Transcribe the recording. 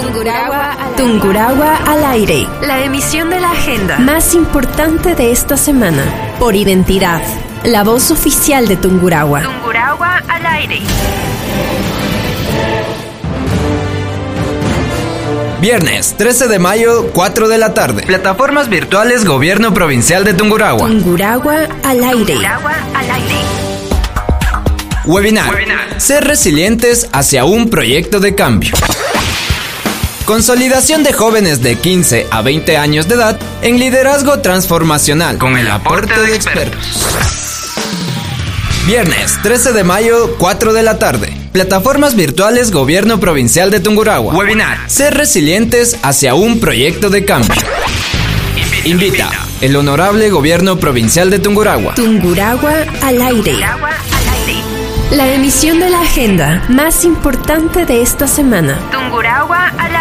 Tungurahua al aire. La emisión de la agenda más importante de esta semana. Por identidad. La voz oficial de Tungurahua. Tungurahua al aire. Viernes 13 de mayo, 4 de la tarde. Plataformas virtuales Gobierno Provincial de Tungurahua. Tungurahua al aire. Tungurahua al aire. Webinar. Ser resilientes hacia un proyecto de cambio. Consolidación de jóvenes de 15 a 20 años de edad en liderazgo transformacional con el aporte de expertos. Viernes 13 de mayo, 4 de la tarde. Plataformas virtuales Gobierno Provincial de Tungurahua. Webinar. Ser resilientes hacia un proyecto de cambio. Invita el Honorable Gobierno Provincial de Tungurahua. Tungurahua al aire. Tungurahua al aire. La emisión de la agenda más importante de esta semana. Tungurahua al aire.